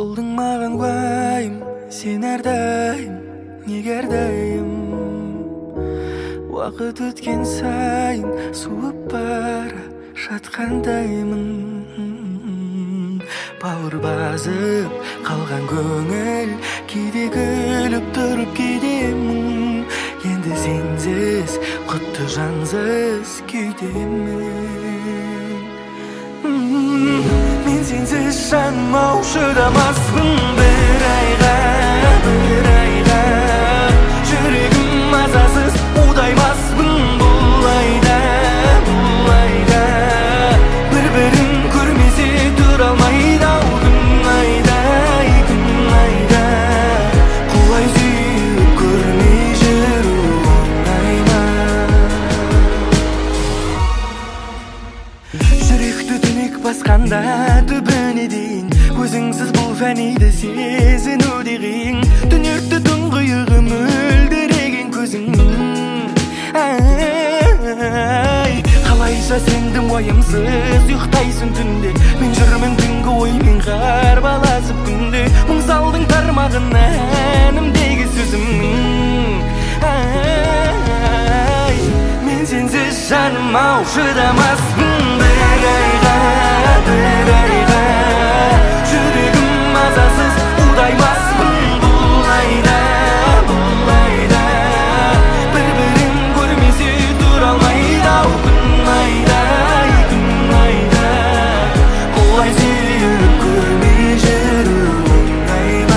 Болдың маған уайым, сен әрдайым, неге әрдайым. Уақыт өткен сайын суып бара жатқандаймын. Бауыр басып қалған көңіл, кейде күліп тұрып кейдемін. Енді сенсіз құтты жансыз күйдемін. Мен сенсіз жаным ау шыдамаспын бір айға. Жүрегім мазасыз удаймаспын бұл айда. Бір-бірін көрмесе тұра алмайды ау күн айда. Құлай сүйіп көрмей жүру оңай ма? Жүректі түнек басқанда түбіне дейін, өзіңсіз бұл фәниді сезіну қиын. Түнекті тұңғиығы мөлдіреген көзің. Қалайша сендім уайымсыз ұйықтайсың түнде. Мен жүрмін түнгі оймен қарбаласып күнде. Мұң салдың тармағына әнімдегі сөзімнің. Мен сенсіз жаным ау шыдамаспын бір айға. Жүрегім мазасыз удаймаспын бұл айда. Бір-бірін көрмесе тұра алмайды ау күн айда. Құлай сүйіп көрмей жүру оңай ма?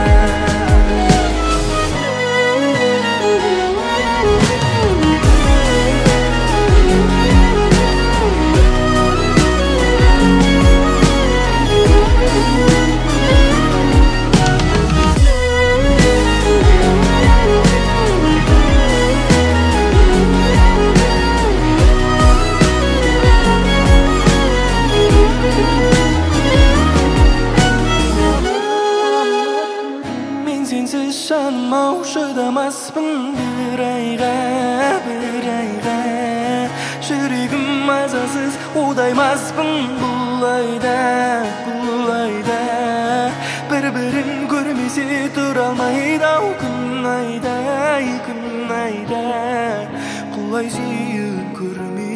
Сенсіз жаным ау шыдамаспын бір айға. Жүрегім мазасыз удаймаспын бұл айда. Бір-бірін көрмесе тұра алмайды ау күн айда. Құлай сүйіп көрмей